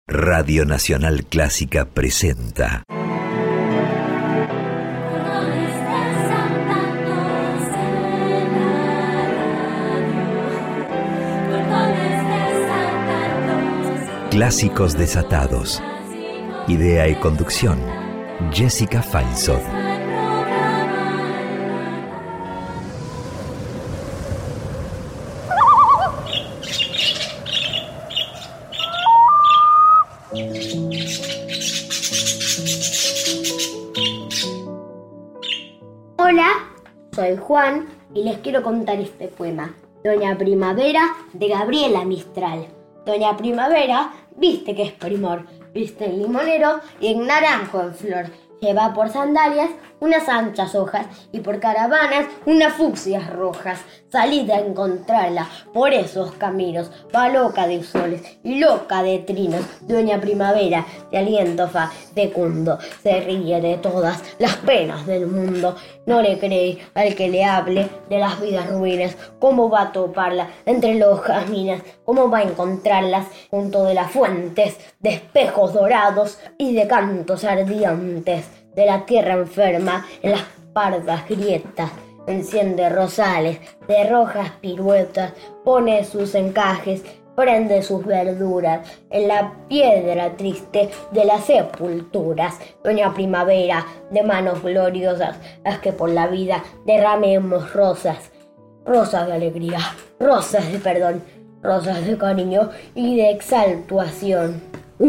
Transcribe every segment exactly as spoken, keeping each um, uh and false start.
Radio Nacional Clásica presenta Clásicos Desatados. Idea y conducción, Jessica Feinsohn. Hola, soy Juan y les quiero contar este poema, Doña Primavera, de Gabriela Mistral. Doña Primavera viste que es primor, viste en limonero y en naranjo en flor. Lleva por sandalias unas anchas hojas y por caravanas unas fucsias rojas. Salid a encontrarla por esos caminos, va loca de soles y loca de trinos. Doña Primavera, de aliento fecundo, se ríe de todas las penas del mundo. No le cree al que le hable de las vidas ruines. ¿Cómo va a toparla entre los jazmines? ¿Cómo va a encontrarlas junto de las fuentes de espejos dorados y de cantos ardientes? De la tierra enferma en las pardas grietas enciende rosales de rojas piruetas, pone sus encajes, prende sus verduras en la piedra triste de las sepulturas. Doña Primavera, de manos gloriosas, haz que por la vida derramemos rosas, rosas de alegría, rosas de perdón, rosas de cariño y de exaltación.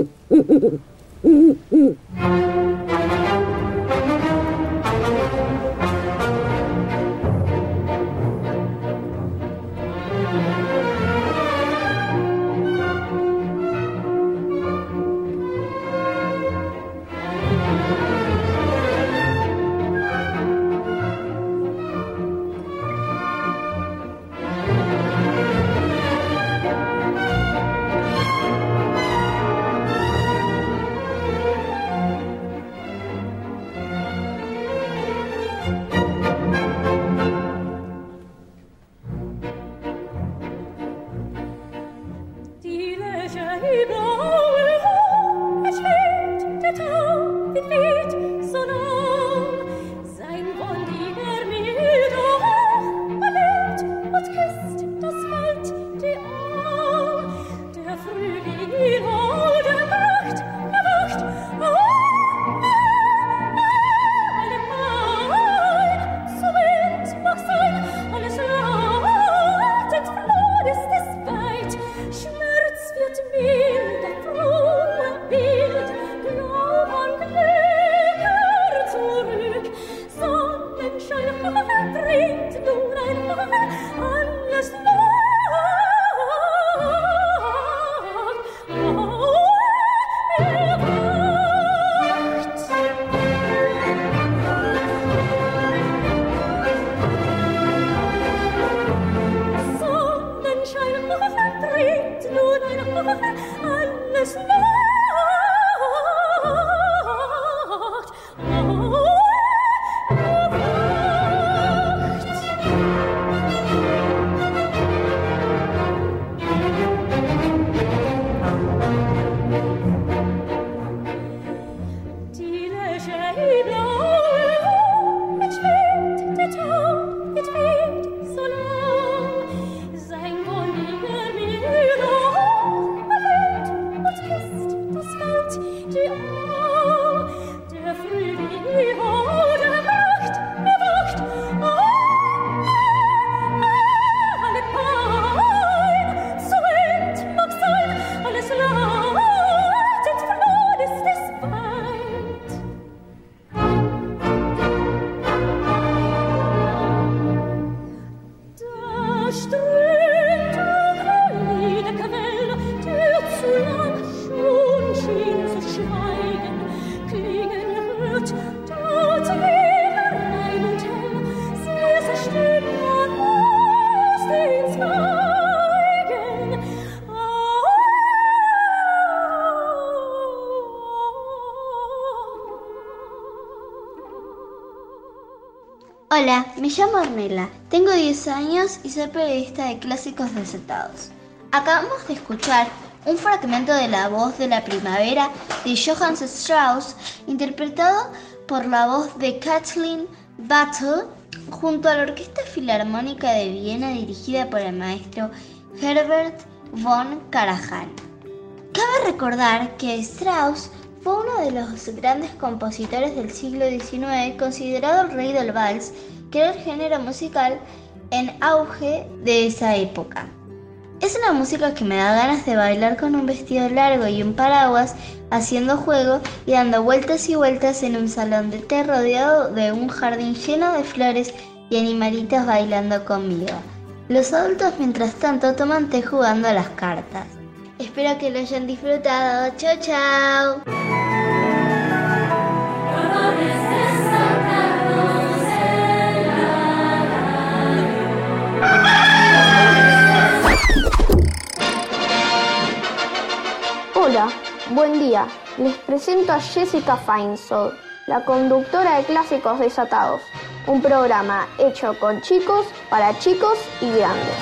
Hola, me llamo Ornella, tengo diez años y soy periodista de Clásicos Desatados. Acabamos de escuchar un fragmento de La voz de la primavera de Johann Strauss, interpretado por la voz de Kathleen Battle, junto a la Orquesta Filarmónica de Viena dirigida por el maestro Herbert von Karajan. Cabe recordar que Strauss fue uno de los grandes compositores del siglo diecinueve, considerado el rey del vals, que era el género musical en auge de esa época. Es una música que me da ganas de bailar con un vestido largo y un paraguas, haciendo juego y dando vueltas y vueltas en un salón de té rodeado de un jardín lleno de flores y animalitos bailando conmigo. Los adultos, mientras tanto, toman té jugando a las cartas. Espero que lo hayan disfrutado. ¡Chao, chao! Hola, buen día. Les presento a Jessica Feinsold, la conductora de Clásicos Desatados, un programa hecho con chicos, para chicos y grandes.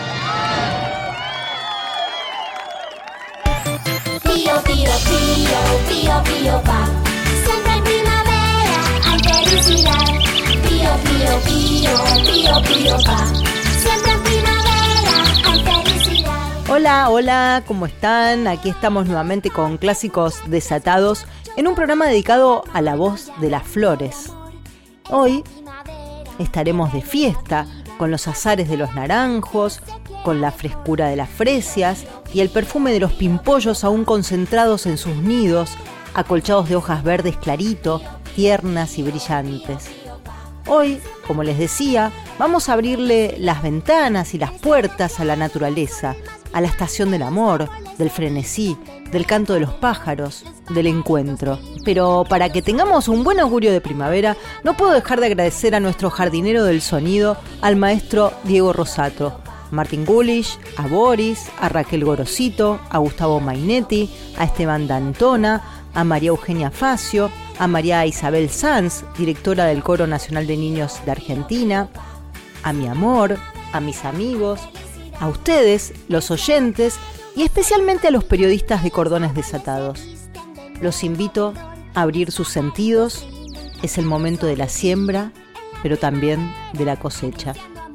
Pío, pío, pío, pío, pío, pa. Siempre en primavera hay felicidad. Pío, pío, pío, pío, pío, pa. Siempre en primavera hay felicidad. Hola, hola, ¿cómo están? Aquí estamos nuevamente con Clásicos Desatados en un programa dedicado a la voz de las flores. Hoy estaremos de fiesta con los azares de los naranjos, con la frescura de las fresias y el perfume de los pimpollos aún concentrados en sus nidos, acolchados de hojas verdes clarito, tiernas y brillantes. Hoy, como les decía, vamos a abrirle las ventanas y las puertas a la naturaleza, a la estación del amor, del frenesí, del canto de los pájaros, del encuentro. Pero para que tengamos un buen augurio de primavera, no puedo dejar de agradecer a nuestro jardinero del sonido, al maestro Diego Rosato, Martín Gulish, a Boris, a Raquel Gorosito, a Gustavo Mainetti, a Esteban D'Antona, a María Eugenia Facio, a María Isabel Sanz, directora del Coro Nacional de Niños de Argentina, a mi amor, a mis amigos, a ustedes, los oyentes, y especialmente a los periodistas de Cordones Desatados. Los invito a abrir sus sentidos. Es el momento de la siembra, pero también de la cosecha.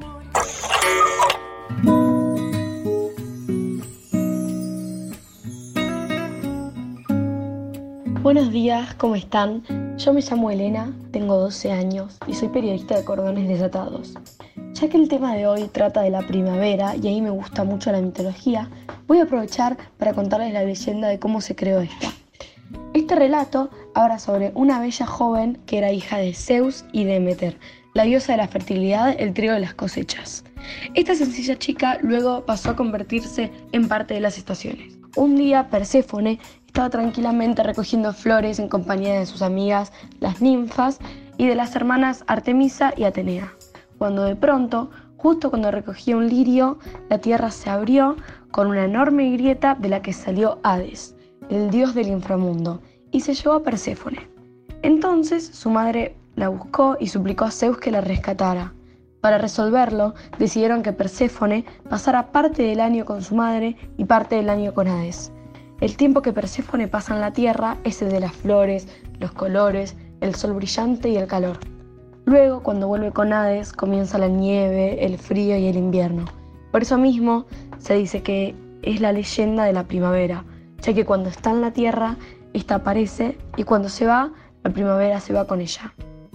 Buenos días, ¿cómo están? Yo me llamo Elena, tengo doce años y soy periodista de Cordones Desatados. Ya que el tema de hoy trata de la primavera y a mí me gusta mucho la mitología, voy a aprovechar para contarles la leyenda de cómo se creó esta. Este relato habla sobre una bella joven que era hija de Zeus y Demeter, la diosa de la fertilidad, el trigo de las cosechas. Esta sencilla chica luego pasó a convertirse en parte de las estaciones. Un día Perséfone estaba tranquilamente recogiendo flores en compañía de sus amigas, las ninfas, y de las hermanas Artemisa y Atenea, cuando de pronto, justo cuando recogía un lirio, la tierra se abrió con una enorme grieta de la que salió Hades, el dios del inframundo, y se llevó a Perséfone. Entonces su madre la buscó y suplicó a Zeus que la rescatara. Para resolverlo, decidieron que Perséfone pasara parte del año con su madre y parte del año con Hades. El tiempo que Perséfone pasa en la tierra es el de las flores, los colores, el sol brillante y el calor. Luego, cuando vuelve con Hades, comienza la nieve, el frío y el invierno. Por eso mismo se dice que es la leyenda de la primavera, ya que cuando está en la tierra, esta aparece y cuando se va, la primavera se va con ella.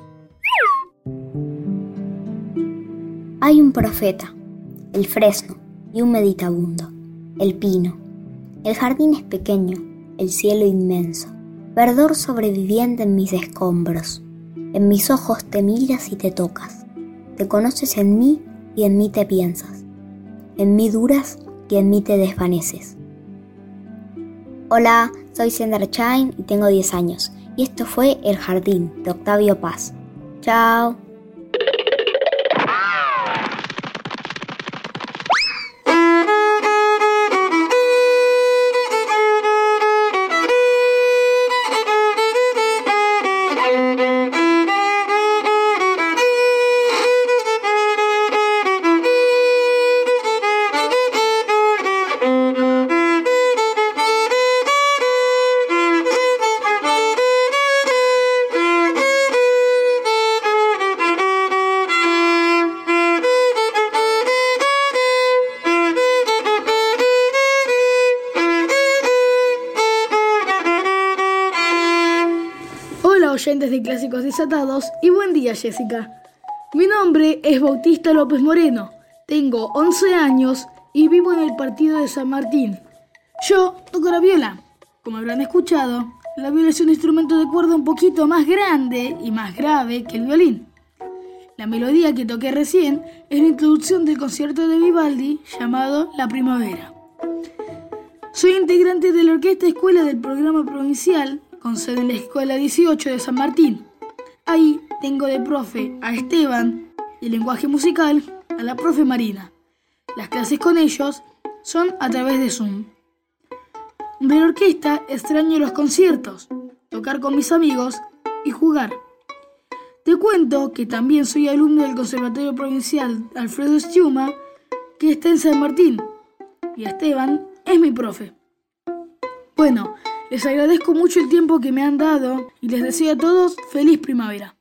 Hay un profeta, el fresno y un meditabundo, el pino. El jardín es pequeño, el cielo inmenso, verdor sobreviviente en mis escombros. En mis ojos te miras y te tocas. Te conoces en mí y en mí te piensas. En mí duras y en mí te desvaneces. Hola, soy Sandra Chain y tengo diez años. Y esto fue El Jardín de Octavio Paz. Chao. oyentes de Clásicos Desatados y buen día, Jessica. Mi nombre es Bautista López Moreno, tengo once años y vivo en el partido de San Martín. Yo toco la viola. Como habrán escuchado, la viola es un instrumento de cuerda un poquito más grande y más grave que el violín. La melodía que toqué recién es la introducción del concierto de Vivaldi llamado La Primavera. Soy integrante de la Orquesta Escuela del Programa Provincial, con sede en la Escuela dieciocho de San Martín. Ahí tengo de profe a Esteban y el lenguaje musical a la profe Marina. Las clases con ellos son a través de Zoom. De la orquesta extraño los conciertos, tocar con mis amigos y jugar. Te cuento que también soy alumno del Conservatorio Provincial Alfredo Stiuma, que está en San Martín, y Esteban es mi profe. Bueno, les agradezco mucho el tiempo que me han dado y les deseo a todos feliz primavera.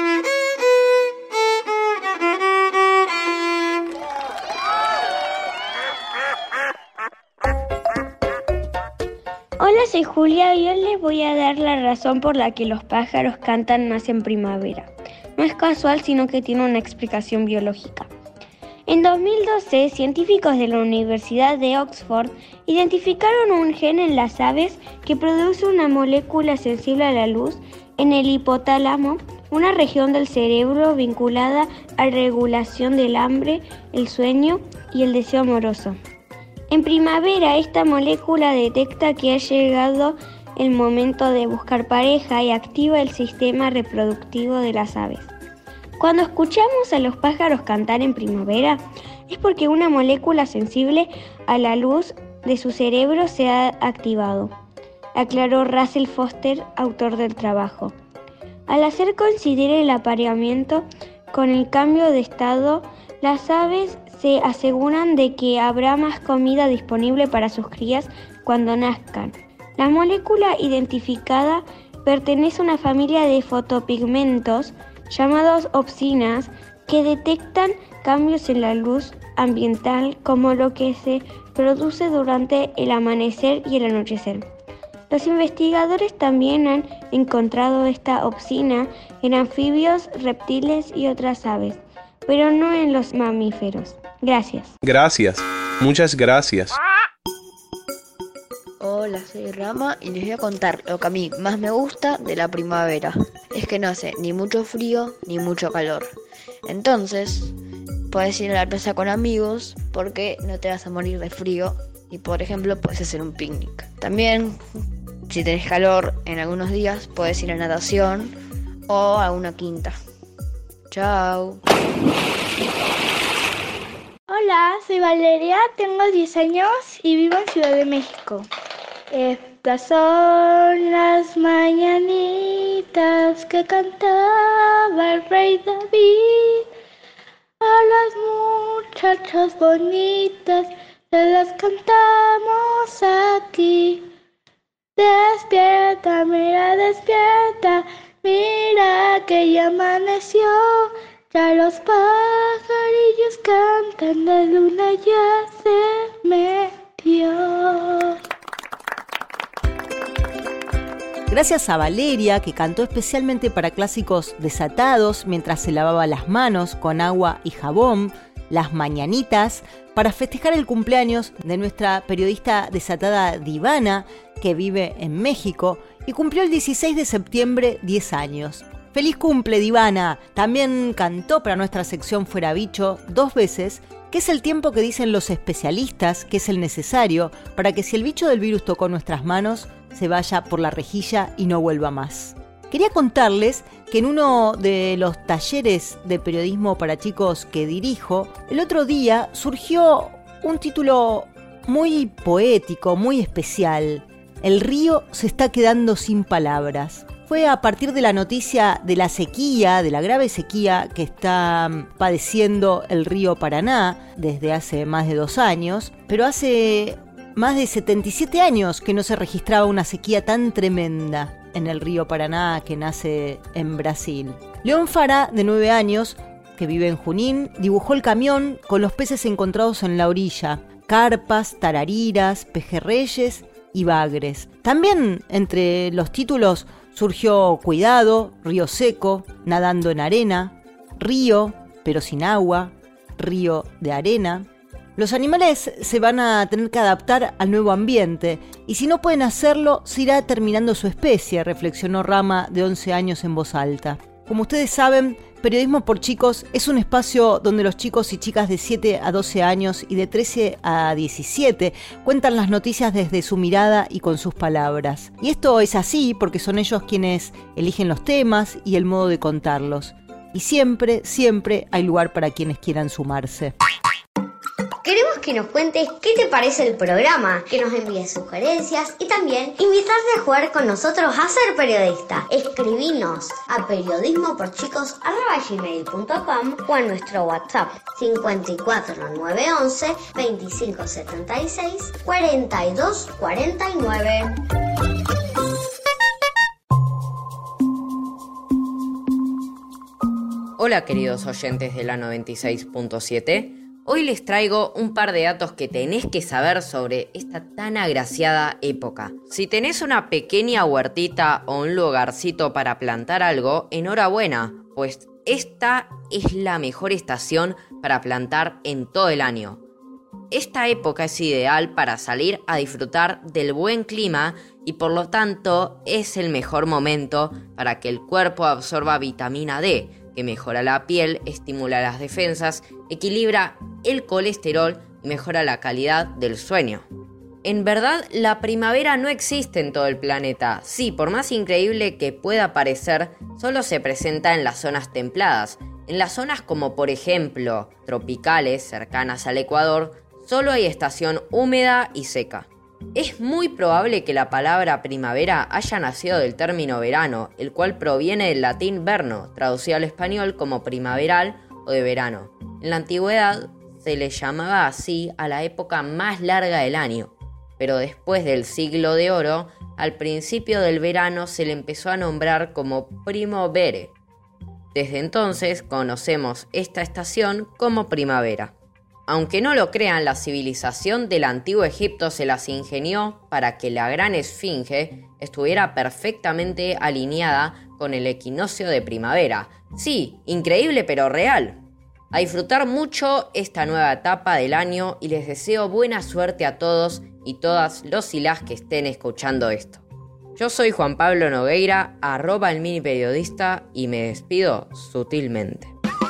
Hola, soy Julia y hoy les voy a dar la razón por la que los pájaros cantan más en primavera. No es casual, sino que tiene una explicación biológica. En dos mil doce, científicos de la Universidad de Oxford identificaron un gen en las aves que produce una molécula sensible a la luz en el hipotálamo, una región del cerebro vinculada a la regulación del hambre, el sueño y el deseo amoroso. En primavera, esta molécula detecta que ha llegado el momento de buscar pareja y activa el sistema reproductivo de las aves. Cuando escuchamos a los pájaros cantar en primavera, es porque una molécula sensible a la luz de su cerebro se ha activado, aclaró Russell Foster, autor del trabajo. Al hacer coincidir el apareamiento con el cambio de estado, las aves se aseguran de que habrá más comida disponible para sus crías cuando nazcan. La molécula identificada pertenece a una familia de fotopigmentos llamados opsinas que detectan cambios en la luz ambiental como lo que se produce durante el amanecer y el anochecer. Los investigadores también han encontrado esta opsina en anfibios, reptiles y otras aves, pero no en los mamíferos. Gracias. Gracias. Muchas gracias. Hola, soy Rama y les voy a contar lo que a mí más me gusta de la primavera. Es que no hace ni mucho frío ni mucho calor. Entonces, puedes ir a la plaza con amigos porque no te vas a morir de frío y, por ejemplo, puedes hacer un picnic. También, si tenés calor en algunos días, puedes ir a natación o a una quinta. Chao. Hola, soy Valeria, tengo diez años y vivo en Ciudad de México. Estas son las mañanitas que cantaba el rey David. A las muchachas bonitas se las cantamos aquí. Despierta, mira, despierta, mira que ya amaneció. Ya los pajarillos cantan, la luna ya se metió. Gracias a Valeria, que cantó especialmente para Clásicos Desatados mientras se lavaba las manos con agua y jabón, las mañanitas, para festejar el cumpleaños de nuestra periodista desatada Divana, que vive en México y cumplió el dieciséis de septiembre diez años. ¡Feliz cumple, Divana! También cantó para nuestra sección Fuera Bicho dos veces, que es el tiempo que dicen los especialistas que es el necesario para que si el bicho del virus tocó nuestras manos, se vaya por la rejilla y no vuelva más. Quería contarles que en uno de los talleres de periodismo para chicos que dirijo, el otro día surgió un título muy poético, muy especial. El río se está quedando sin palabras. Fue a partir de la noticia de la sequía, de la grave sequía que está padeciendo el río Paraná desde hace más de dos años, pero hace más de setenta y siete años que no se registraba una sequía tan tremenda en el río Paraná que nace en Brasil. León Fara, de nueve años, que vive en Junín, dibujó el camión con los peces encontrados en la orilla, carpas, tarariras, pejerreyes y Bagres. También entre los títulos surgió Cuidado, Río Seco, Nadando en Arena, Río, pero sin agua, Río de Arena. Los animales se van a tener que adaptar al nuevo ambiente y si no pueden hacerlo, se irá terminando su especie, reflexionó Rama, de once años, en voz alta. Como ustedes saben, Periodismo por Chicos es un espacio donde los chicos y chicas de siete a doce años y de trece a diecisiete cuentan las noticias desde su mirada y con sus palabras. Y esto es así porque son ellos quienes eligen los temas y el modo de contarlos. Y siempre, siempre hay lugar para quienes quieran sumarse. Queremos que nos cuentes qué te parece el programa, que nos envíes sugerencias y también invitarte a jugar con nosotros a ser periodista. Escribinos a periodismoporchicos arroba gmail punto com o a nuestro WhatsApp cincuenta y cuatro nueve once veinticinco setenta y seis cuarenta y dos cuarenta y nueve. Hola queridos oyentes de la noventa y seis punto siete. Hoy les traigo un par de datos que tenés que saber sobre esta tan agraciada época. Si tenés una pequeña huertita o un lugarcito para plantar algo, enhorabuena, pues esta es la mejor estación para plantar en todo el año. Esta época es ideal para salir a disfrutar del buen clima y por lo tanto es el mejor momento para que el cuerpo absorba vitamina D, que mejora la piel, estimula las defensas, equilibra el colesterol y mejora la calidad del sueño. En verdad, la primavera no existe en todo el planeta. Sí, por más increíble que pueda parecer, solo se presenta en las zonas templadas. En las zonas como por ejemplo tropicales, cercanas al Ecuador, solo hay estación húmeda y seca. Es muy probable que la palabra primavera haya nacido del término verano, el cual proviene del latín verno, traducido al español como primaveral o de verano. En la antigüedad se le llamaba así a la época más larga del año, pero después del siglo de oro, al principio del verano se le empezó a nombrar como primavere. Desde entonces conocemos esta estación como primavera. Aunque no lo crean, la civilización del antiguo Egipto se las ingenió para que la gran esfinge estuviera perfectamente alineada con el equinoccio de primavera. Sí, increíble pero real. A disfrutar mucho esta nueva etapa del año y les deseo buena suerte a todos y todas los y las que estén escuchando esto. Yo soy Juan Pablo Nogueira, arroba el mini periodista, y me despido sutilmente.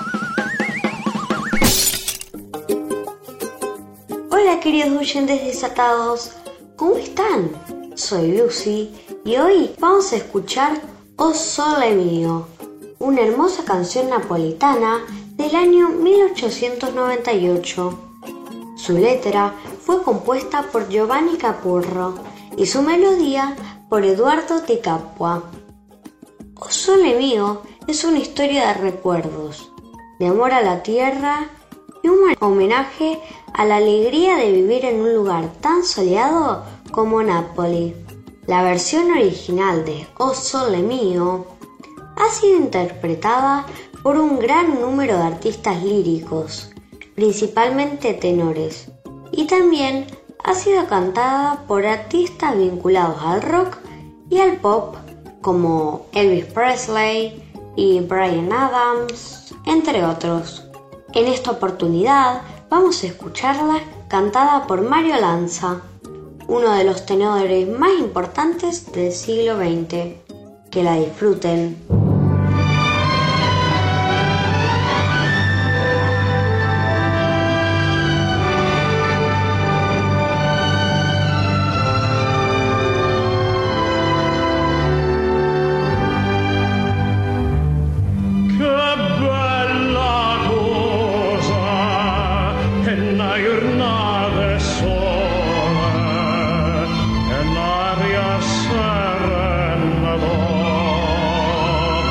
Hola queridos oyentes desatados, ¿cómo están? Soy Lucy y hoy vamos a escuchar O Sole Mio, una hermosa canción napolitana del año mil ochocientos noventa y ocho. Su letra fue compuesta por Giovanni Capurro y su melodía por Eduardo Di Capua. O Sole Mio es una historia de recuerdos, de amor a la tierra y un homenaje a la alegría de vivir en un lugar tan soleado como Nápoli. La versión original de O Sole Mio ha sido interpretada por un gran número de artistas líricos, principalmente tenores, y también ha sido cantada por artistas vinculados al rock y al pop como Elvis Presley y Bryan Adams, entre otros. En esta oportunidad vamos a escucharla cantada por Mario Lanza, uno de los tenores más importantes del siglo veinte. Que la disfruten. Serena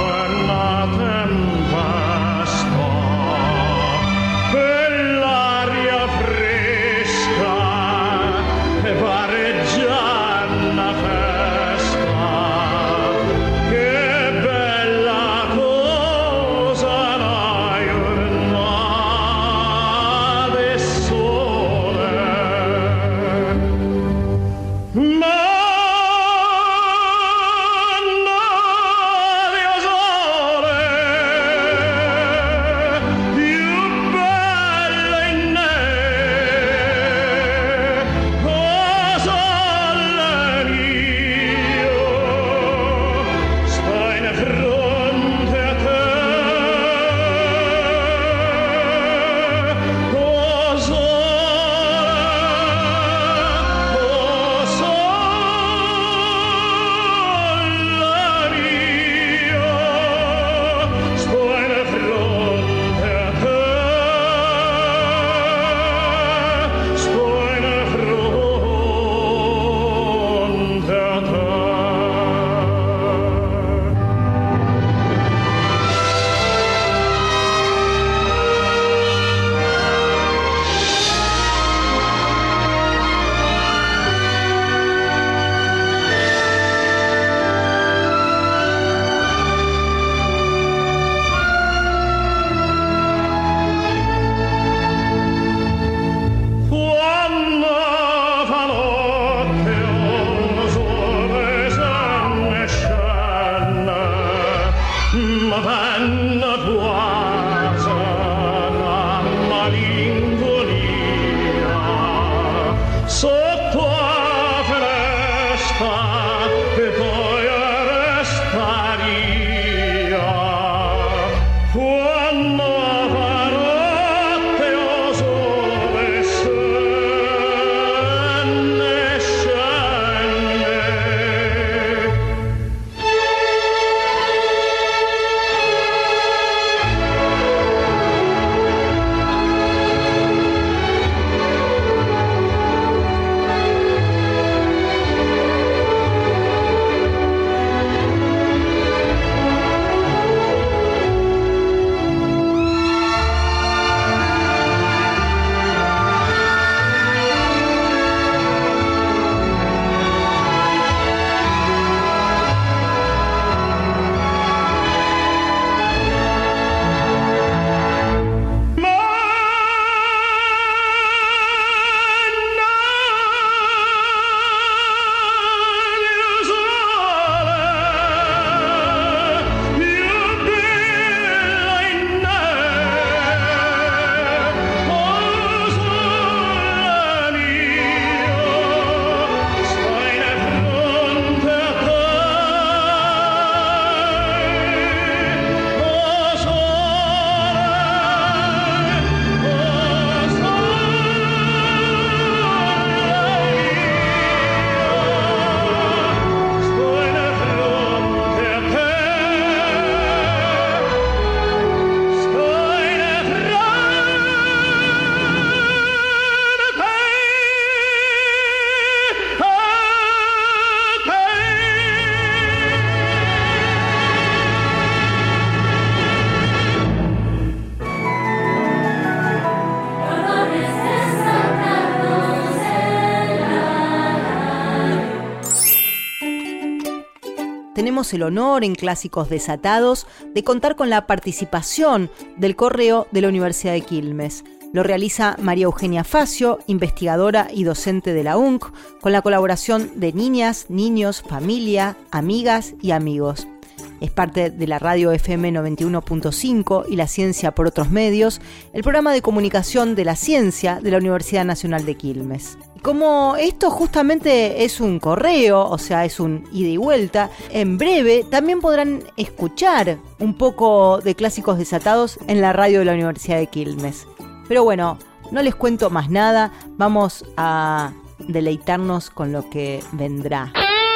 tenemos el honor en Clásicos Desatados de contar con la participación del Correo de la Universidad de Quilmes. Lo realiza María Eugenia Facio, investigadora y docente de la U N C, con la colaboración de niñas, niños, familia, amigas y amigos. Es parte de la radio F M noventa y uno punto cinco y La Ciencia por Otros Medios, el programa de comunicación de la ciencia de la Universidad Nacional de Quilmes. Como esto justamente es un correo, o sea, es un ida y vuelta, en breve también podrán escuchar un poco de Clásicos Desatados en la radio de la Universidad de Quilmes. Pero bueno, no les cuento más nada, vamos a deleitarnos con lo que vendrá.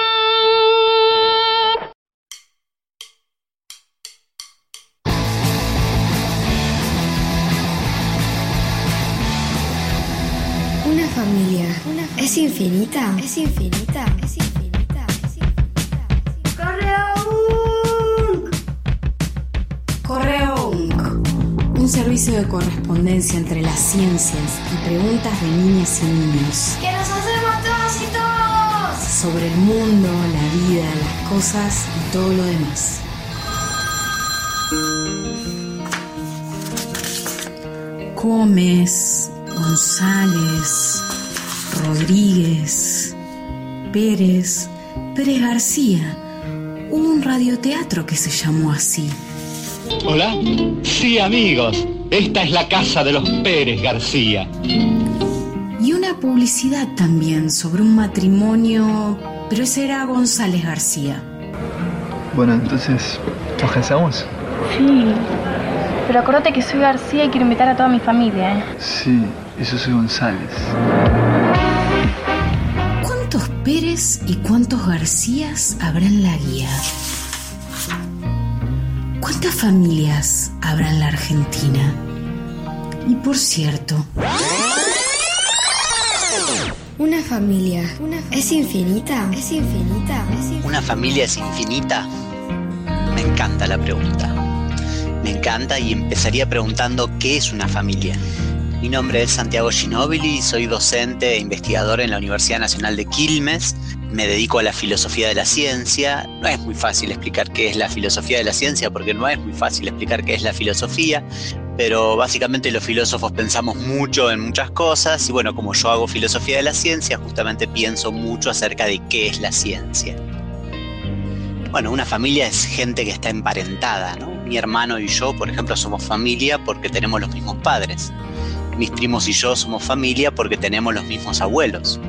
Una familia es infinita, es infinita, es infinita, es infinita. Correo U N C. Correo U N C. Un servicio de correspondencia entre las ciencias y preguntas de niñas y niños. ¡Que nos hacemos todos y todos! Sobre el mundo, la vida, las cosas y todo lo demás. Gómez, González, Rodríguez, Pérez, Pérez García. Hubo un radioteatro que se llamó así. ¿Hola? Sí, amigos. Esta es la casa de los Pérez García. Y una publicidad también sobre un matrimonio, pero ese era González García. Bueno, entonces, ¿nos casamos? Sí, pero acuérdate que soy García y quiero invitar a toda mi familia, ¿eh? Sí, y yo soy González. ¿Cuántos Pérez y cuántos Garcías habrá en la guía? ¿Cuántas familias habrá en la Argentina? Y por cierto... Una familia es infinita, es infinita, es infinita. ¿Una familia es infinita? Me encanta la pregunta. Me encanta y empezaría preguntando ¿qué es una familia? Mi nombre es Santiago Ginóbili, soy docente e investigador en la Universidad Nacional de Quilmes. Me dedico a la filosofía de la ciencia. No es muy fácil explicar qué es la filosofía de la ciencia porque no es muy fácil explicar qué es la filosofía, pero básicamente los filósofos pensamos mucho en muchas cosas y bueno, como yo hago filosofía de la ciencia, justamente pienso mucho acerca de qué es la ciencia. Bueno, una familia es gente que está emparentada, ¿no? Mi hermano y yo, por ejemplo, somos familia porque tenemos los mismos padres. Mis primos y yo somos familia porque tenemos los mismos abuelos.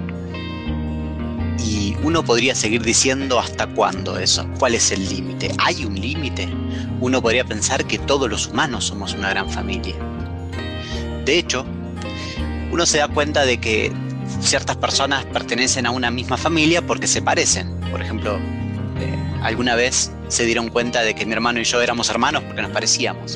Y uno podría seguir diciendo hasta cuándo eso. ¿Cuál es el límite? ¿Hay un límite? Uno podría pensar que todos los humanos somos una gran familia. De hecho, uno se da cuenta de que ciertas personas pertenecen a una misma familia porque se parecen. Por ejemplo, eh, alguna vez se dieron cuenta de que mi hermano y yo éramos hermanos porque nos parecíamos.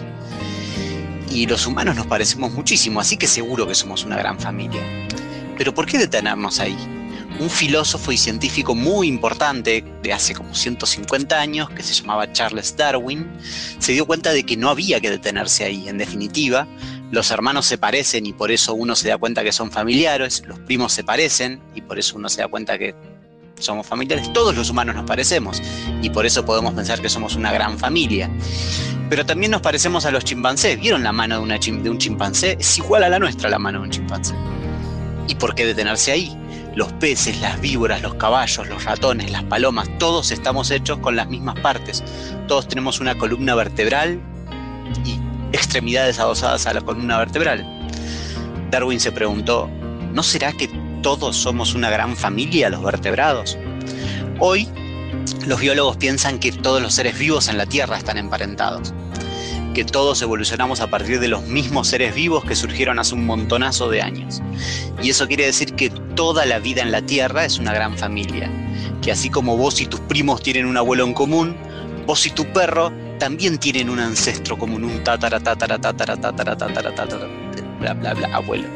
Y los humanos nos parecemos muchísimo, así que seguro que somos una gran familia. Pero ¿por qué detenernos ahí? Un filósofo y científico muy importante de hace como ciento cincuenta años, que se llamaba Charles Darwin, se dio cuenta de que no había que detenerse ahí. En definitiva, los hermanos se parecen y por eso uno se da cuenta que son familiares, los primos se parecen y por eso uno se da cuenta que somos familiares. Todos los humanos nos parecemos y por eso podemos pensar que somos una gran familia. Pero también nos parecemos a los chimpancés. ¿Vieron la mano de, una chim- de un chimpancé? Es igual a la nuestra la mano de un chimpancé. ¿Y por qué detenerse ahí? Los peces, las víboras, los caballos, los ratones, las palomas, todos estamos hechos con las mismas partes. Todos tenemos una columna vertebral y extremidades adosadas a la columna vertebral. Darwin se preguntó, ¿no será que todos somos una gran familia, los vertebrados? Hoy, los biólogos piensan que todos los seres vivos en la Tierra están emparentados, que todos evolucionamos a partir de los mismos seres vivos que surgieron hace un montonazo de años. Y eso quiere decir que toda la vida en la Tierra es una gran familia, que así como vos y tus primos tienen un abuelo en común, vos y tu perro también tienen un ancestro común, un tatara, tatara, tatara, tatara, tatara, tatara, bla, bla, bla, abuelo.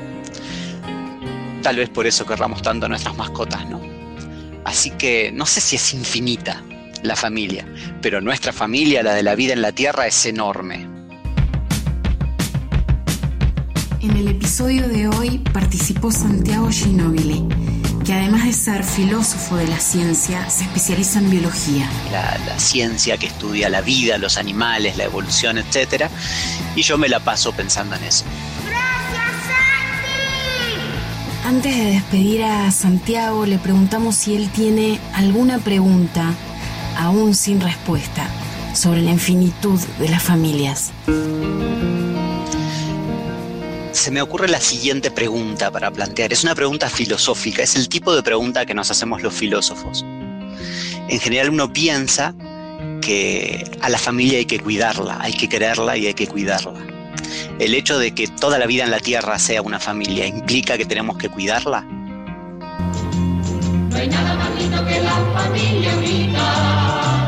Tal vez por eso querramos tanto a nuestras mascotas, ¿no? Así que no sé si es infinita la familia, pero nuestra familia, la de la vida en la Tierra, es enorme. En el episodio de hoy participó Santiago Ginóbili, que además de ser filósofo de la ciencia, se especializa en biología. La, la ciencia que estudia la vida, los animales, la evolución, etcétera. Y yo me la paso pensando en eso. Antes de despedir a Santiago, le preguntamos si él tiene alguna pregunta, aún sin respuesta, sobre la infinitud de las familias. Se me ocurre la siguiente pregunta para plantear. Es una pregunta filosófica, es el tipo de pregunta que nos hacemos los filósofos. En general uno piensa que a la familia hay que cuidarla, hay que quererla y hay que cuidarla. ¿El hecho de que toda la vida en la Tierra sea una familia implica que tenemos que cuidarla? No hay nada más lindo que la familia unida.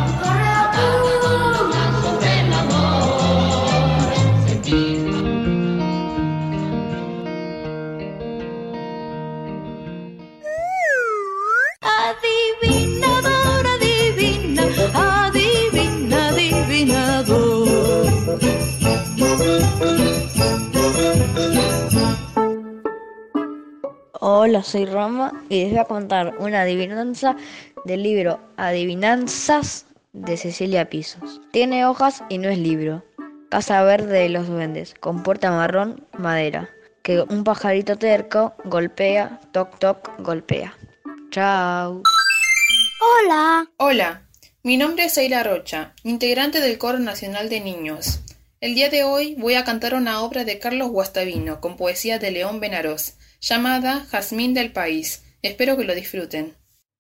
Adivinador, adivina, adivina, adivinador. Hola, soy Roma y les voy a contar una adivinanza del libro Adivinanzas de Cecilia Pisos. Tiene hojas y no es libro. Casa verde de los duendes, con puerta marrón, madera. Que un pajarito terco golpea, toc toc, golpea. Chao. Hola. Hola, mi nombre es Eila Rocha, integrante del Coro Nacional de Niños. El día de hoy voy a cantar una obra de Carlos Guastavino con poesía de León Benarós, llamada Jazmín del País. Espero que lo disfruten.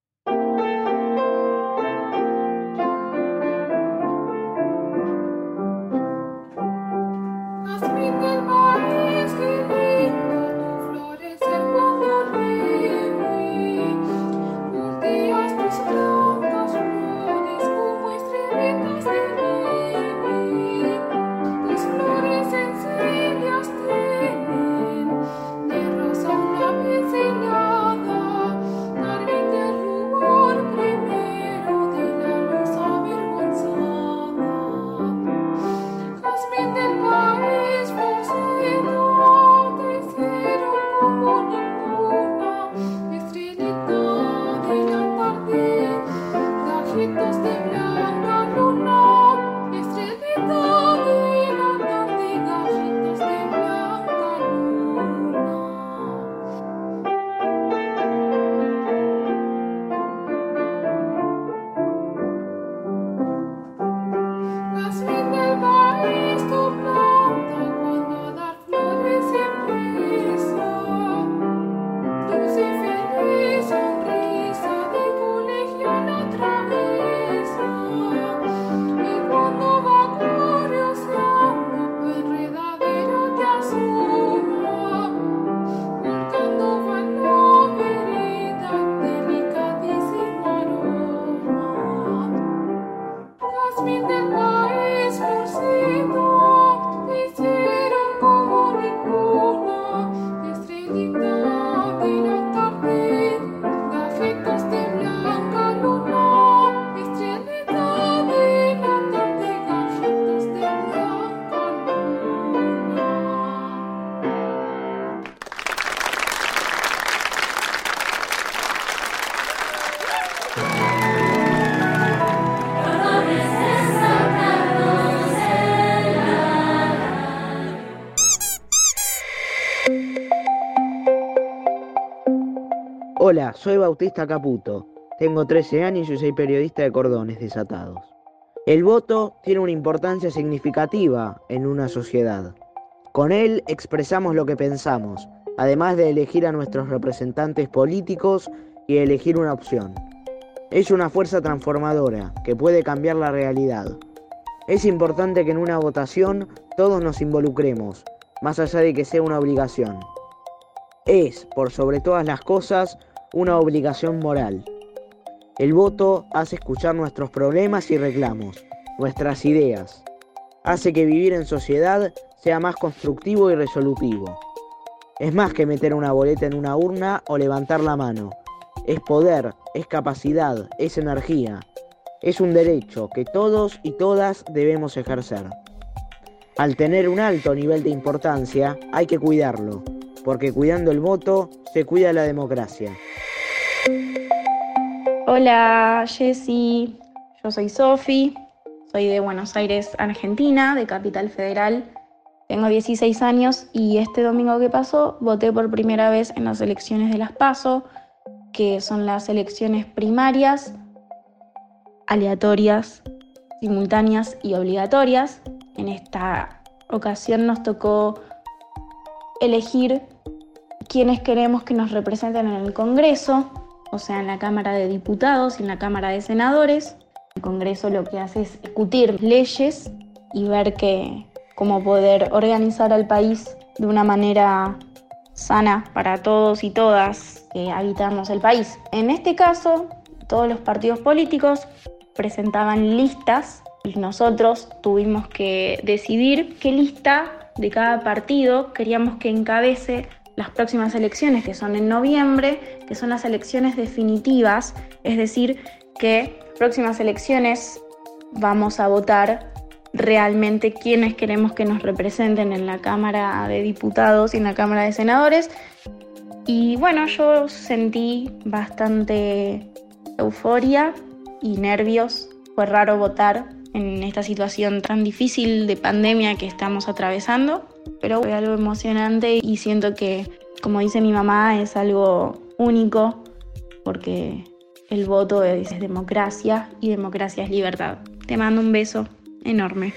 Hola, soy Bautista Caputo, tengo trece años y soy periodista de Cordones Desatados. El voto tiene una importancia significativa en una sociedad. Con él expresamos lo que pensamos, además de elegir a nuestros representantes políticos y elegir una opción. Es una fuerza transformadora que puede cambiar la realidad. Es importante que en una votación todos nos involucremos, más allá de que sea una obligación. Es, por sobre todas las cosas, una obligación moral. El voto hace escuchar nuestros problemas y reclamos, nuestras ideas. Hace que vivir en sociedad sea más constructivo y resolutivo. Es más que meter una boleta en una urna o levantar la mano. Es poder, es capacidad, es energía. Es un derecho que todos y todas debemos ejercer. Al tener un alto nivel de importancia, hay que cuidarlo, porque cuidando el voto, se cuida la democracia. Hola Jessy, yo soy Sofi, soy de Buenos Aires, Argentina, de Capital Federal. Tengo dieciséis años y este domingo que pasó voté por primera vez en las elecciones de las PASO, que son las elecciones primarias, aleatorias, simultáneas y obligatorias. En esta ocasión nos tocó elegir quiénes queremos que nos representen en el Congreso, o sea, en la Cámara de Diputados y en la Cámara de Senadores. El Congreso lo que hace es discutir leyes y ver que, cómo poder organizar al país de una manera sana para todos y todas que habitamos el país. En este caso, todos los partidos políticos presentaban listas y nosotros tuvimos que decidir qué lista de cada partido queríamos que encabece las próximas elecciones, que son en noviembre, que son las elecciones definitivas, es decir, que las próximas elecciones vamos a votar realmente quiénes queremos que nos representen en la Cámara de Diputados y en la Cámara de Senadores. Y bueno, yo sentí bastante euforia y nervios. Fue raro votar en esta situación tan difícil de pandemia que estamos atravesando, pero fue algo emocionante y siento que, como dice mi mamá, es algo único porque el voto es democracia y democracia es libertad. Te mando un beso enorme.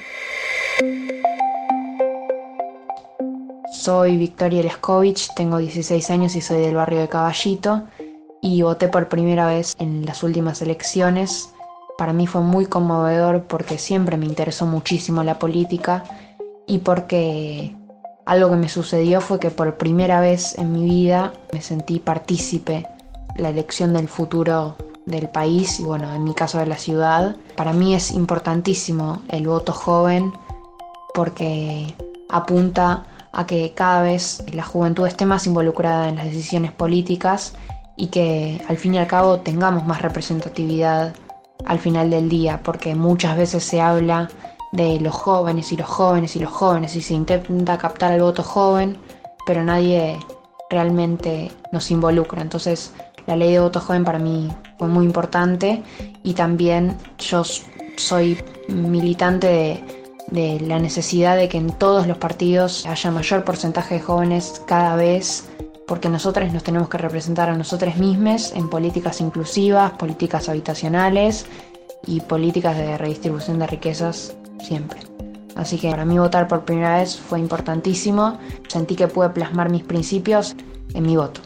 Soy Victoria Leskovich, tengo dieciséis años y soy del barrio de Caballito y voté por primera vez en las últimas elecciones. Para mí fue muy conmovedor porque siempre me interesó muchísimo la política y porque algo que me sucedió fue que por primera vez en mi vida me sentí partícipe en la elección del futuro del país y bueno, en mi caso de la ciudad. Para mí es importantísimo el voto joven porque apunta a que cada vez la juventud esté más involucrada en las decisiones políticas y que al fin y al cabo tengamos más representatividad al final del día, porque muchas veces se habla de los jóvenes y los jóvenes y los jóvenes y se intenta captar el voto joven, pero nadie realmente nos involucra. Entonces la ley de voto joven para mí fue muy importante y también yo soy militante de, de la necesidad de que en todos los partidos haya mayor porcentaje de jóvenes cada vez, porque nosotros nos tenemos que representar a nosotros mismos en políticas inclusivas, políticas habitacionales y políticas de redistribución de riquezas siempre. Así que para mí votar por primera vez fue importantísimo. Sentí que pude plasmar mis principios en mi voto.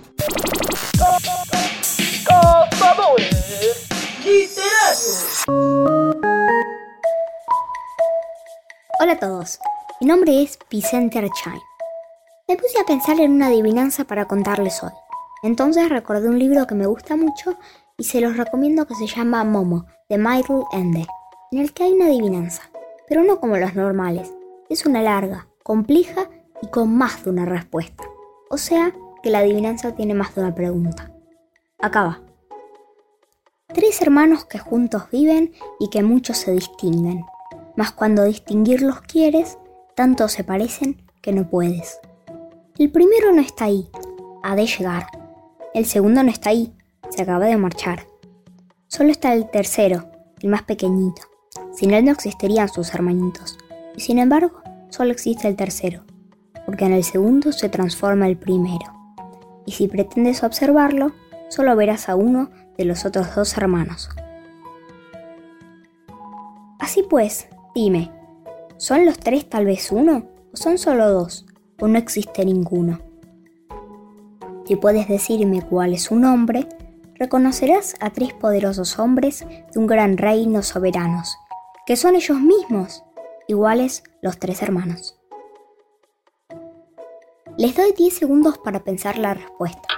Hola a todos, mi nombre es Vicente Archain. Me puse a pensar en una adivinanza para contarles hoy. Entonces recordé un libro que me gusta mucho y se los recomiendo, que se llama Momo, de Michael Ende, en el que hay una adivinanza, pero no como los normales. Es una larga, compleja y con más de una respuesta. O sea, que la adivinanza tiene más de una pregunta. Acá va. Tres hermanos que juntos viven y que muchos se distinguen, mas cuando distinguirlos quieres, tanto se parecen que no puedes. El primero no está ahí, ha de llegar. El segundo no está ahí, se acaba de marchar. Solo está el tercero, el más pequeñito. Sin él no existirían sus hermanitos. Y sin embargo, solo existe el tercero, porque en el segundo se transforma el primero. Y si pretendes observarlo, solo verás a uno de los otros dos hermanos. Así pues, dime, ¿son los tres tal vez uno? ¿O son solo dos? ¿O no existe ninguno? Si puedes decirme cuál es su nombre, reconocerás a tres poderosos hombres de un gran reino soberanos, que son ellos mismos, iguales los tres hermanos. Les doy diez segundos para pensar la respuesta.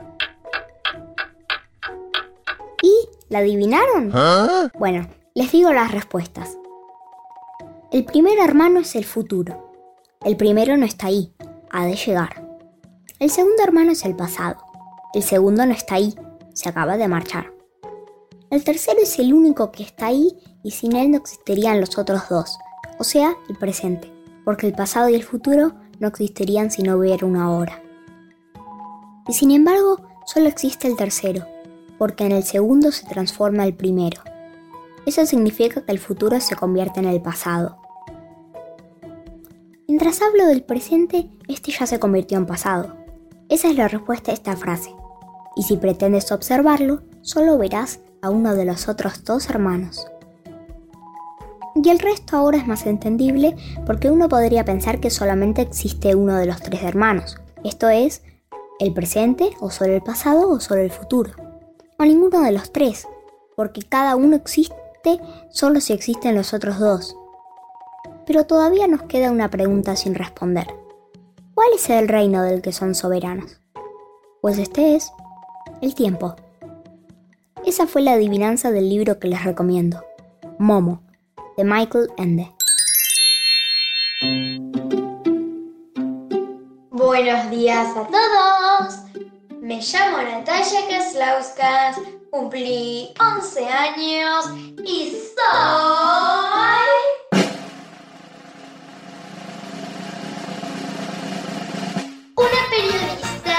¿Y la adivinaron? ¿Ah? Bueno, les digo las respuestas. El primer hermano es el futuro. El primero no está ahí, ha de llegar. El segundo hermano es el pasado. El segundo no está ahí, se acaba de marchar. El tercero es el único que está ahí y sin él no existirían los otros dos, o sea, el presente, porque el pasado y el futuro no existirían si no hubiera una hora. Y sin embargo, solo existe el tercero, porque en el segundo se transforma el primero. Eso significa que el futuro se convierte en el pasado. Mientras hablo del presente, este ya se convirtió en pasado. Esa es la respuesta a esta frase. Y si pretendes observarlo, solo verás a uno de los otros dos hermanos. Y el resto ahora es más entendible porque uno podría pensar que solamente existe uno de los tres hermanos. Esto es, el presente, o solo el pasado, o solo el futuro. O ninguno de los tres, porque cada uno existe solo si existen los otros dos. Pero todavía nos queda una pregunta sin responder. ¿Cuál es el reino del que son soberanos? Pues este es el tiempo. Esa fue la adivinanza del libro que les recomiendo, Momo, de Michael Ende. Buenos días a todos. Me llamo Natalia Kaslauskas, cumplí once años y soy... una periodista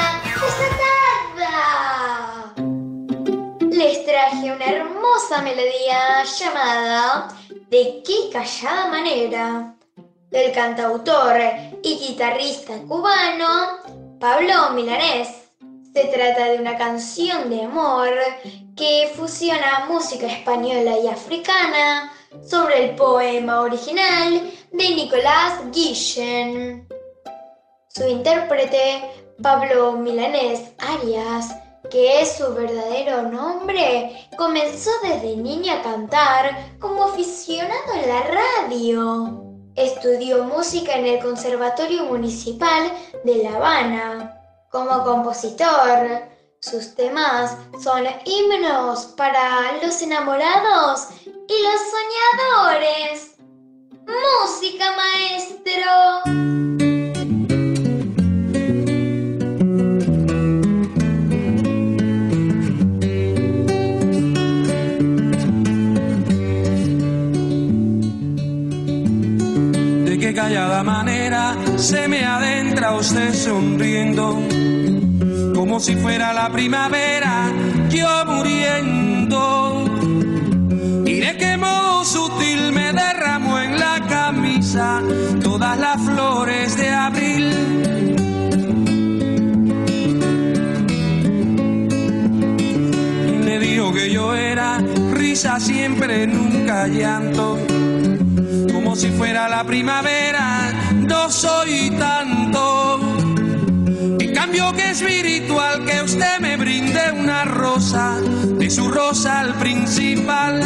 desatada. Les traje una hermosa melodía llamada ¿De qué callada manera?, del cantautor y guitarrista cubano Pablo Milanés. Se trata de una canción de amor que fusiona música española y africana sobre el poema original de Nicolás Guillén. Su intérprete, Pablo Milanés Arias, que es su verdadero nombre, comenzó desde niña a cantar como aficionado en la radio. Estudió música en el Conservatorio Municipal de La Habana. Como compositor, sus temas son himnos para los enamorados y los soñadores. ¡Música, maestro! De qué callada manera se me adentra usted sonriendo, como si fuera la primavera, yo muriendo. Y de qué modo sutil me derramó en la camisa todas las flores de abril. Y le dijo que yo era risa siempre, nunca llanto, como si fuera la primavera, no soy tanto. En cambio que espiritual que usted me brinde una rosa, de su rosa al principal.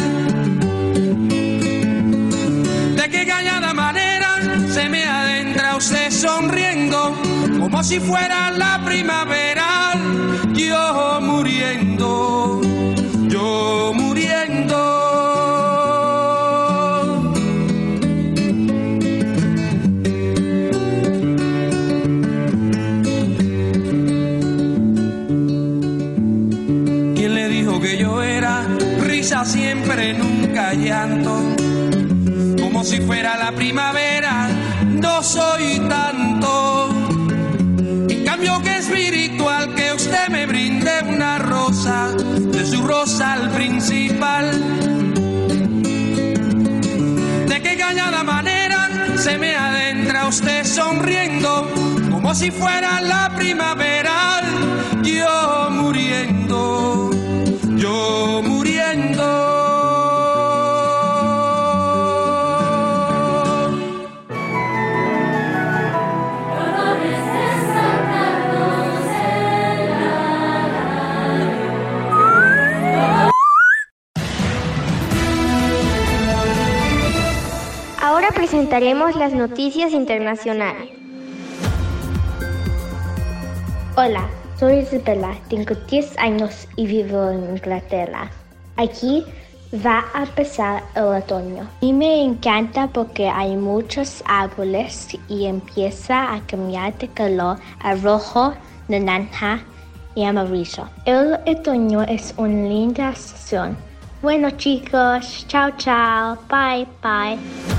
De qué callada manera se me adentra usted sonriendo, como si fuera la primavera, yo muriendo, yo muriendo. Siempre, nunca llanto, como si fuera la primavera, no soy tanto. En cambio que espiritual que usted me brinde una rosa, de su rosa al principal. De qué callada manera se me adentra usted sonriendo, como si fuera la primavera, yo muriendo, yo muriendo. Ahora presentaremos las noticias internacionales. Hola, soy Isabella, tengo diez años y vivo en Inglaterra. Aquí va a empezar el otoño. Y me encanta porque hay muchos árboles y empieza a cambiar de color a rojo, naranja y amarillo. El otoño es una linda estación. Bueno chicos, chao chao, bye bye.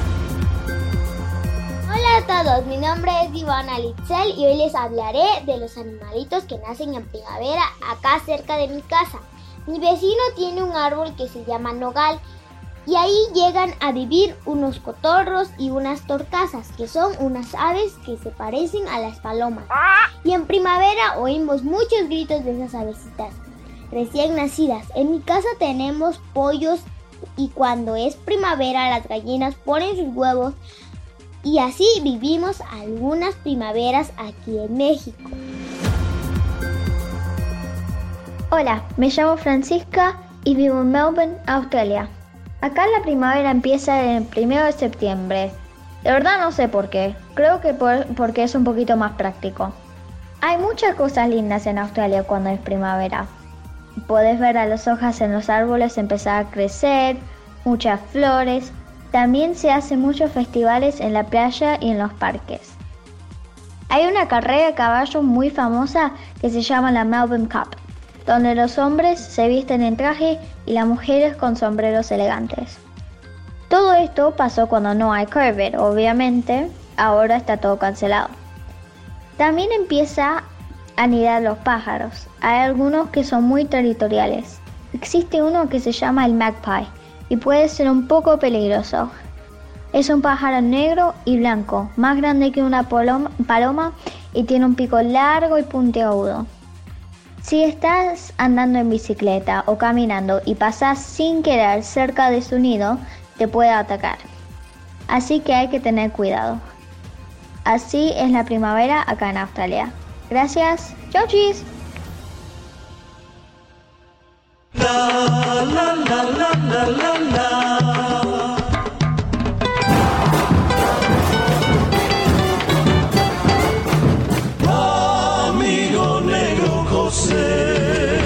Hola a todos, mi nombre es Ivana Litzel y hoy les hablaré de los animalitos que nacen en primavera acá cerca de mi casa. Mi vecino tiene un árbol que se llama nogal y ahí llegan a vivir unos cotorros y unas torcasas, que son unas aves que se parecen a las palomas. Y en primavera oímos muchos gritos de esas avecitas recién nacidas. En mi casa tenemos pollos y cuando es primavera las gallinas ponen sus huevos y así vivimos algunas primaveras aquí en México. Hola, me llamo Francisca y vivo en Melbourne, Australia. Acá la primavera empieza el primero de septiembre. De verdad no sé por qué, creo que por, porque es un poquito más práctico. Hay muchas cosas lindas en Australia cuando es primavera. Podés ver a las hojas en los árboles empezar a crecer, muchas flores. También se hacen muchos festivales en la playa y en los parques. Hay una carrera de caballos muy famosa que se llama la Melbourne Cup, donde los hombres se visten en traje y las mujeres con sombreros elegantes. Todo esto pasó cuando no hay COVID, obviamente, ahora está todo cancelado. También empieza a anidar los pájaros. Hay algunos que son muy territoriales. Existe uno que se llama el magpie y puede ser un poco peligroso. Es un pájaro negro y blanco, más grande que una paloma y tiene un pico largo y puntiagudo. Si estás andando en bicicleta o caminando y pasas sin querer cerca de su nido, te puede atacar. Así que hay que tener cuidado. Así es la primavera acá en Australia. Gracias. Chau, chis. La, la, la, la, la, la, la. Amigo negro José.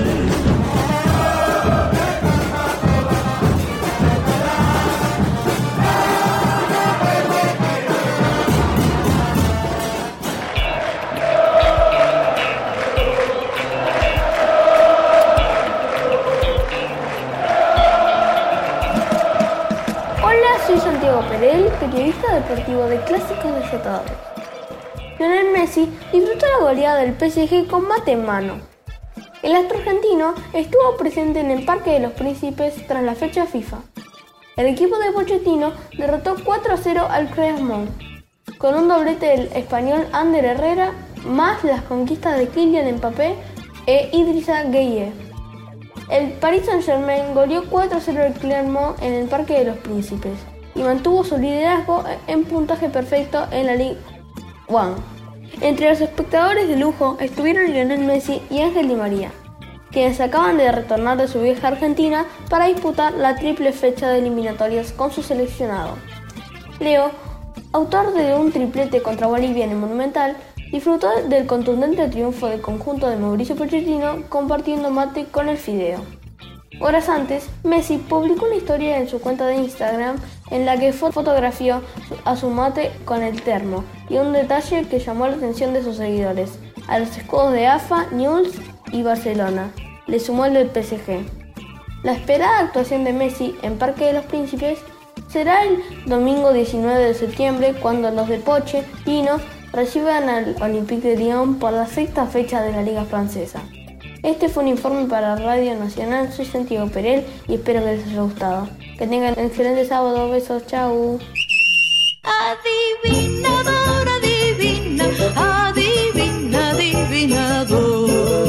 Soy Santiago Perel, periodista deportivo de Clásicos Desatados. Lionel Messi disfrutó la goleada del P S G con mate en mano. El astro argentino estuvo presente en el Parque de los Príncipes tras la fecha FIFA. El equipo de Pochettino derrotó cuatro a cero al Clermont, con un doblete del español Ander Herrera, más las conquistas de Kylian Mbappé e Idrissa Gueye. El Paris Saint-Germain goleó cuatro a cero al Clermont en el Parque de los Príncipes y mantuvo su liderazgo en puntaje perfecto en la Ligue uno. Entre los espectadores de lujo estuvieron Lionel Messi y Ángel Di María, quienes acaban de retornar de su viaje a Argentina para disputar la triple fecha de eliminatorias con su seleccionado. Leo, autor de un triplete contra Bolivia en el Monumental, disfrutó del contundente triunfo del conjunto de Mauricio Pochettino compartiendo mate con el fideo. Horas antes, Messi publicó una historia en su cuenta de Instagram en la que fotografió a su mate con el termo y un detalle que llamó la atención de sus seguidores. A los escudos de A F A, Newell's y Barcelona le sumó el del P S G. La esperada actuación de Messi en Parque de los Príncipes será el domingo diecinueve de septiembre cuando los de Pochettino reciban al Olympique de Lyon por la sexta fecha de la Liga Francesa. Este fue un informe para Radio Nacional. Soy Santiago Perel y espero que les haya gustado. Que tengan un excelente sábado. Besos, chau. Adivinador, adivina, adivina, adivinador.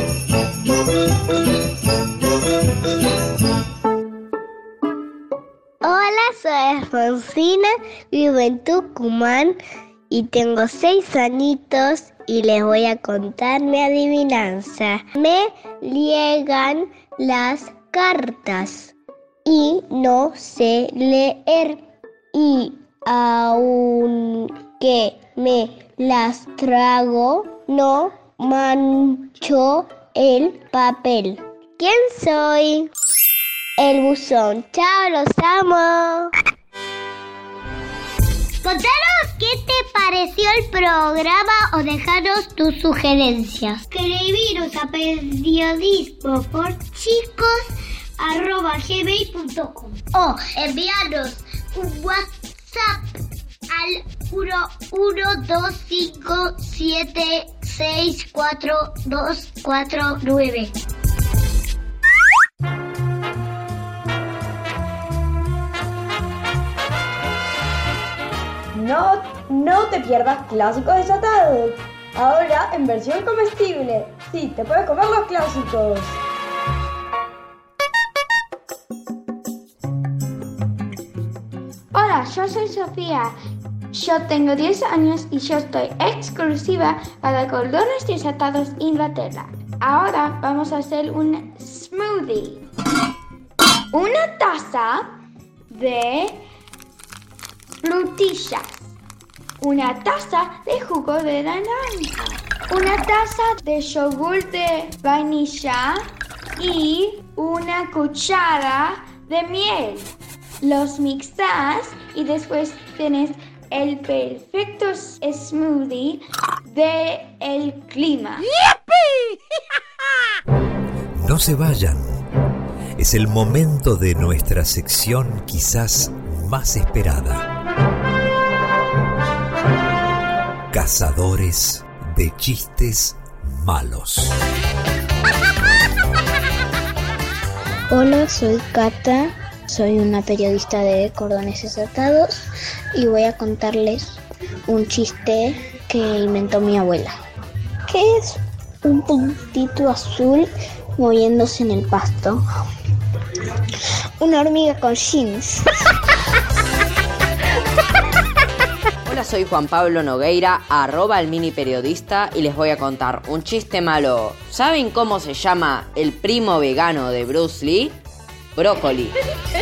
Hola, soy Alfonsina, vivo en Tucumán y tengo seis añitos y les voy a contar mi adivinanza. Me llegan las cartas y no sé leer y aunque me las trago no mancho el papel. ¿Quién soy? El buzón. Chao, los amo. Contanos qué te pareció el programa o dejaros tus sugerencias. Escribiros a periodismo por chicos arroba gmail punto com o enviarnos un WhatsApp al uno uno dos cinco siete seis cuatro dos cuatro nueve. No, no te pierdas Clásicos Desatados. Ahora en versión comestible. Sí, te puedes comer los clásicos. Hola, yo soy Sofía. Yo tengo diez años y yo estoy exclusiva para Cordones Desatados Inglaterra. Ahora vamos a hacer un smoothie. Una taza de frutillas. Una taza de jugo de naranja. Una taza de yogur de vainilla y una cuchara de miel. Los mixas y después tienes el perfecto smoothie de el clima. No se vayan. Es el momento de nuestra sección quizás más esperada. Cazadores de chistes malos. Hola, soy Cata, soy una periodista de Cordones Desatados y voy a contarles un chiste que inventó mi abuela. ¿Qué es un puntito azul moviéndose en el pasto? Una hormiga con jeans. Hola, soy Juan Pablo Nogueira, arroba el mini periodista, y les voy a contar un chiste malo. ¿Saben cómo se llama el primo vegano de Bruce Lee? Brócoli.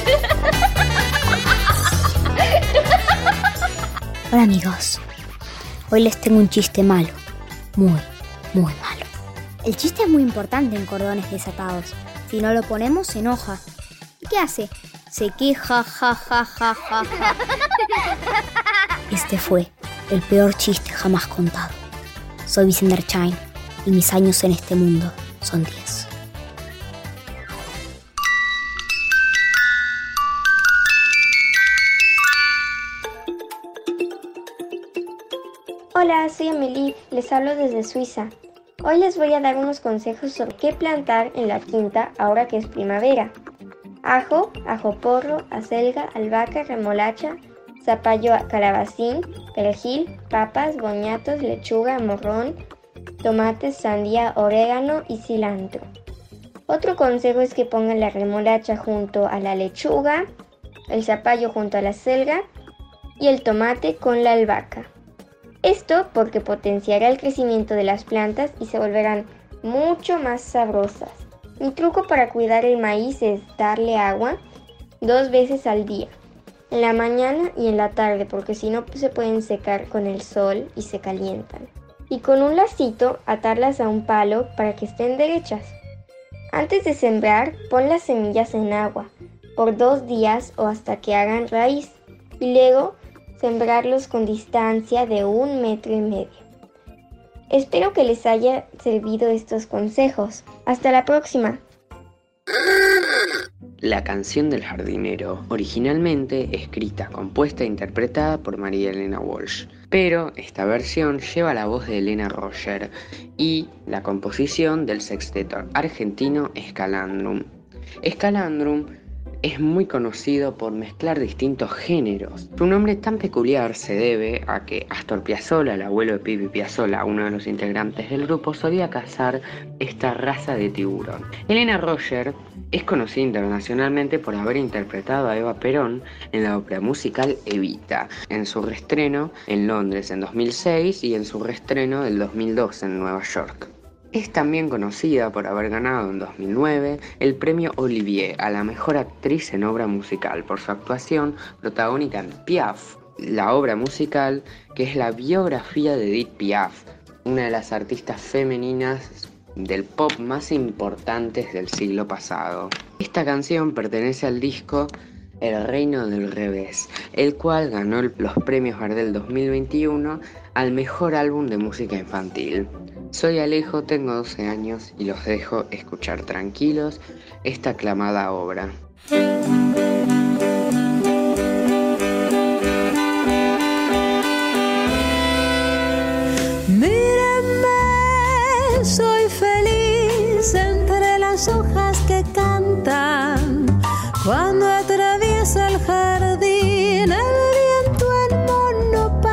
Hola amigos, hoy les tengo un chiste malo, muy, muy malo. El chiste es muy importante en Cordones Desatados. Si no lo ponemos se enoja. ¿Y qué hace? Se queja, ja, ja, ja, ja, ja. Este fue el peor chiste jamás contado. Soy Vicente Chain y mis años en este mundo son diez. Hola, soy Amelie, les hablo desde Suiza. Hoy les voy a dar unos consejos sobre qué plantar en la quinta ahora que es primavera. Ajo, ajo porro, acelga, albahaca, remolacha, zapallo calabacín, perejil, papas, boñatos, lechuga, morrón, tomates, sandía, orégano y cilantro. Otro consejo es que pongan la remolacha junto a la lechuga, el zapallo junto a la acelga y el tomate con la albahaca. Esto porque potenciará el crecimiento de las plantas y se volverán mucho más sabrosas. Mi truco para cuidar el maíz es darle agua dos veces al día, en la mañana y en la tarde, porque si no se pueden secar con el sol y se calientan. Y con un lacito atarlas a un palo para que estén derechas. Antes de sembrar, pon las semillas en agua por dos días o hasta que hagan raíz y luego sembrarlos con distancia de un metro y medio. Espero que les haya servido estos consejos. Hasta la próxima. La canción del jardinero, originalmente escrita, compuesta e interpretada por María Elena Walsh, pero esta versión lleva la voz de Elena Roger y la composición del sexteto argentino Scalandrum. Scalandrum es muy conocido por mezclar distintos géneros. Su nombre tan peculiar se debe a que Astor Piazzolla, el abuelo de Pipi Piazzolla, uno de los integrantes del grupo, solía cazar esta raza de tiburón. Elena Roger es conocida internacionalmente por haber interpretado a Eva Perón en la ópera musical Evita, en su reestreno en Londres en dos mil seis y en su reestreno del dos mil dos en Nueva York. Es también conocida por haber ganado en dos mil nueve el premio Olivier a la mejor actriz en obra musical por su actuación protagónica en Piaf, la obra musical que es la biografía de Edith Piaf, una de las artistas femeninas del pop más importantes del siglo pasado. Esta canción pertenece al disco El Reino del Revés, el cual ganó los premios Gardel dos mil veintiuno al mejor álbum de música infantil. Soy Alejo, tengo doce años y los dejo escuchar tranquilos esta aclamada obra. Mírenme, soy feliz entre las hojas que cantan. Cuando atraviesa el jardín, el viento en mono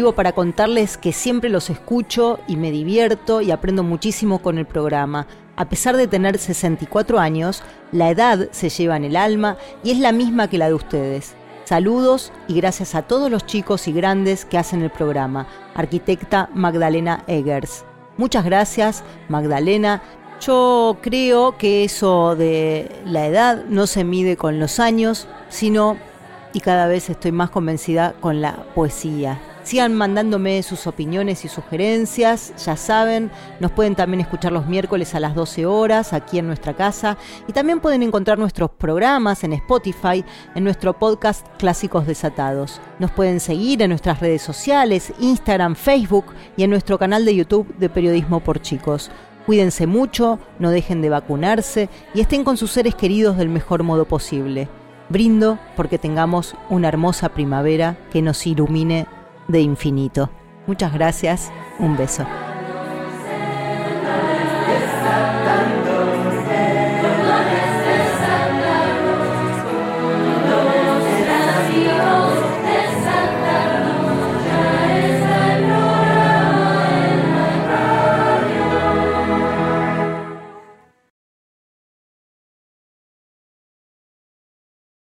escribo para contarles que siempre los escucho y me divierto y aprendo muchísimo con el programa. A pesar de tener sesenta y cuatro años, la edad se lleva en el alma y es la misma que la de ustedes. Saludos y gracias a todos los chicos y grandes que hacen el programa. Arquitecta Magdalena Eggers. Muchas gracias, Magdalena. Yo creo que eso de la edad no se mide con los años, sino, y cada vez estoy más convencida, con la poesía. Sigan mandándome sus opiniones y sugerencias, ya saben, nos pueden también escuchar los miércoles a las doce horas aquí en nuestra casa y también pueden encontrar nuestros programas en Spotify, en nuestro podcast Clásicos Desatados. Nos pueden seguir en nuestras redes sociales, Instagram, Facebook y en nuestro canal de YouTube de Periodismo por Chicos. Cuídense mucho, no dejen de vacunarse y estén con sus seres queridos del mejor modo posible. Brindo porque tengamos una hermosa primavera que nos ilumine de infinito. Muchas gracias, un beso.